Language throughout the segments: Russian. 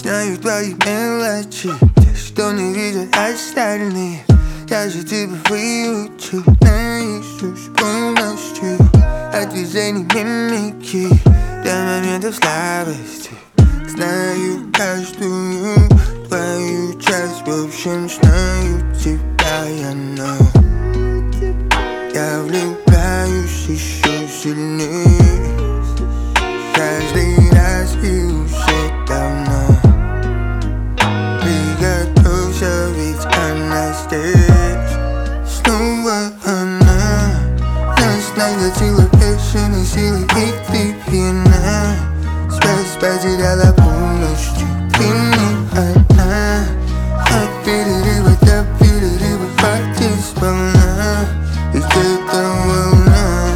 Знаю твои мелочи, те, что не видят остальные. Я же тебя выучу наизусть полностью. От движений мимики до моментов слабости. Знаю каждую твою часть, в общем, знаю тебя я, know. Я влюбляюсь еще сильнее каждый раз и уже давно. Приготовься, ведь она здесь. Снова она нас накатила бешеной силой, и ты пьяна. Связь потеряла полностью, ты не одна. От перерыва до перерыва хватит сполна. Ведь это волна.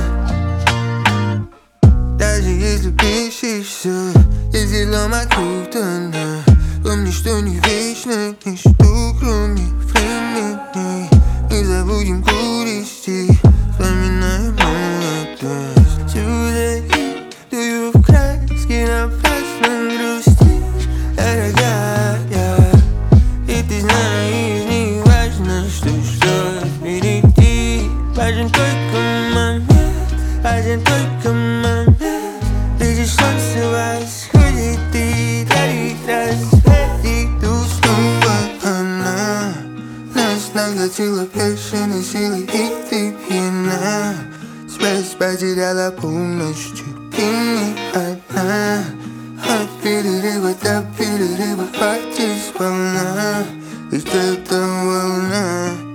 Даже если бесишься, если лома окутана, помни, что не вечно ничто, кроме времени. Не забудем грусти, вспоминаем молодость. Тюлей, дую в краски, напрасно грустишь, дорогая. И ты знаешь, не важно, что впереди. Важен только момент, важен только момент. Видишь, солнце восходит, и дарит рассвет, иду снова она. Нас накатила бешеной силой, и ты пьяна. Связь потеряла полностью, ты не одна. От перерыва до перерыва хватит сполна. Ведь это волна.